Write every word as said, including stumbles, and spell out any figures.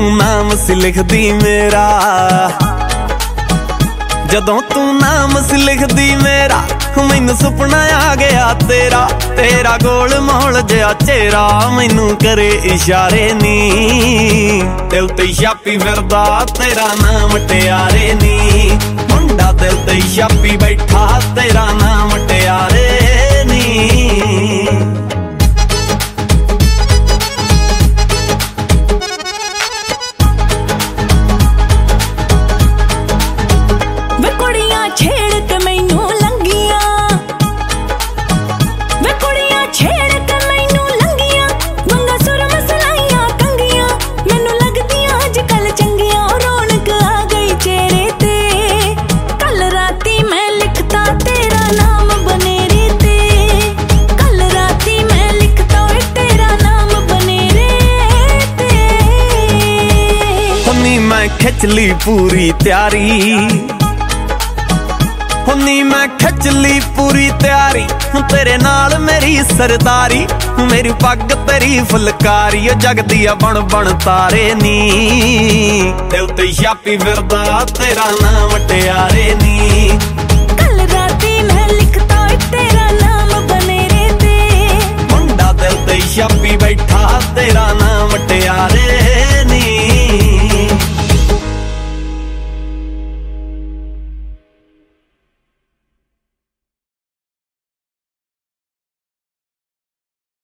नाम सी लिखदी मेरा, जदों तू नाम सी लिखदी मेरा, मैनू सुपना आ गया तेरा। तेरा गोल मोल जिहा चेहरा मैनू करे इशारे नी, दिल ते छापी फिरदा तेरा नाम टियारे नी। मुंडा दिल ते छापी बैठा तेरा नाम टियारे नी। खिच ली पूरी तैयारी, हुन्नी मैं खिच ली पूरी तैयारी, तेरे नाल मेरी सरदारी, मेरी पग तेरी फुलकारी, जगदी बन बन तारे नी। दिल ते छापी फिरदा तेरा नाम टियारे नी। कल राती मैं लिखता तेरा नाम बनेरे ते, मुंडा दिल ते छापी बैठा तेरा नाम टियारे